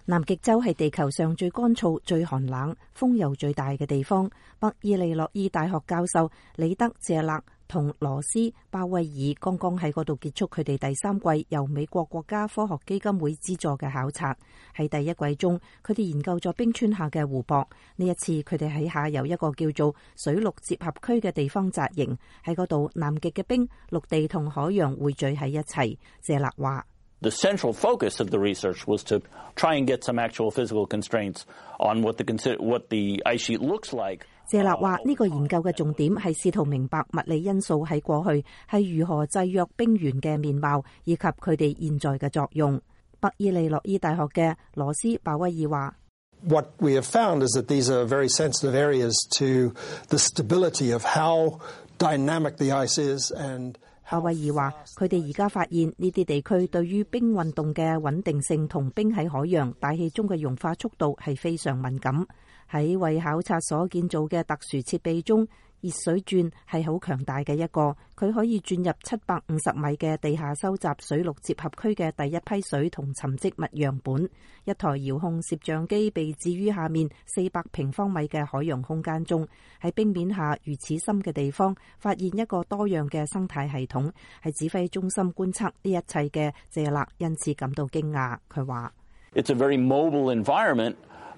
南極洲係地球上最乾燥、最寒冷、風又最大嘅地方。北伊利諾伊大學教授李德謝勒同羅斯鮑威爾剛剛喺嗰度結束佢哋第3季由美國國家科學基金會資助嘅考察。喺第1季中，佢哋研究咗冰川下嘅湖泊。呢一次，佢哋喺下游一個叫做水陸接合區嘅地方紮營。喺嗰度，南極嘅冰、陸地同海洋匯聚喺一齊。謝勒話 ：The central focus of the research was to try and get some actual physical constraints on what the ice sheet looks like. 謝勒話：呢個研究嘅重點係試圖明白物理因素喺過去係如何制約冰原嘅面貌，以及佢哋現在嘅作用。北伊利諾伊大學嘅羅斯鮑威爾話 ：What we have found is that these are very sensitive areas to the stability of how dynamic the ice is and。 鮑威爾話：佢哋而家發現呢啲地區對於冰運動嘅穩定性同冰喺海洋大氣中嘅融化速度係非常敏感。喺為考察所建造嘅特殊設備中，熱水鑽係好強大嘅一個，佢可以鑽入750米嘅地下收集水陸接合區嘅第一批水同沉積物樣本。一台遙控攝像機被置於下面400平方米嘅海洋空間中，喺冰面下如此深嘅地方發現一個多樣嘅生態系統。喺指揮中心觀測呢一切嘅謝勒因此感到驚訝。佢話 ：It's a very mobile environment.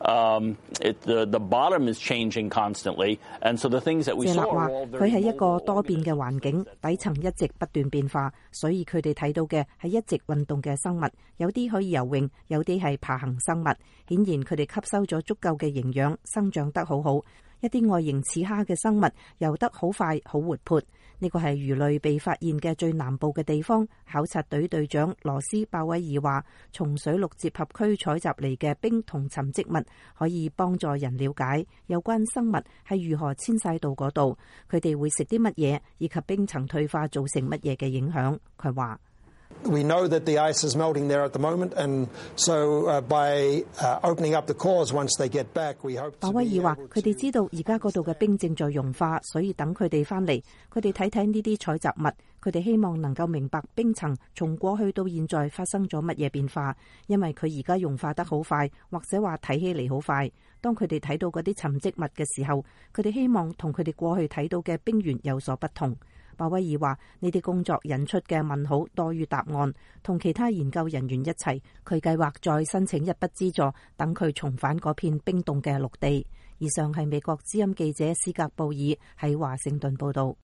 The bottom is changing constantly, and so the things that we saw are all very mobile. 佢係一個多變嘅環境，底層一直不斷變化，所以佢哋睇到嘅係一直運動嘅生物，有啲可以游泳，有啲係爬行生物。顯然佢哋吸收咗足夠嘅營養，生長得好好。一啲外形似蝦嘅生物游得好快，好活潑。呢個係魚類被發現嘅最南部嘅地方。考察隊隊長羅斯鮑威爾話：從水陸接合區採集嚟嘅冰同沉積物可以幫助人了解有關生物係如何遷徙到嗰度，佢哋會食啲乜嘢，以及冰層退化造成乜嘢嘅影響。佢話 ：We know that the ice is melting there at the moment, and so by opening up the cores once they get back, we hope. 鮑威爾話：佢哋知道而家嗰度嘅冰正在融化，所以等佢哋翻嚟，佢哋睇睇呢啲採集物，佢哋希望能夠明白冰層從過去到現在發生咗乜嘢變化，因為佢而家融化得好快，或者話睇起嚟好快。當佢哋睇到嗰啲沉積物嘅時候，佢哋希望同佢哋過去睇到嘅冰原有所不同。鮑威爾話：呢啲工作引出嘅問號多於答案，同其他研究人員一齊，佢計劃再申請一筆資助，等佢重返嗰片冰凍嘅陸地。以上係美國之音記者斯格布爾喺華盛頓報道。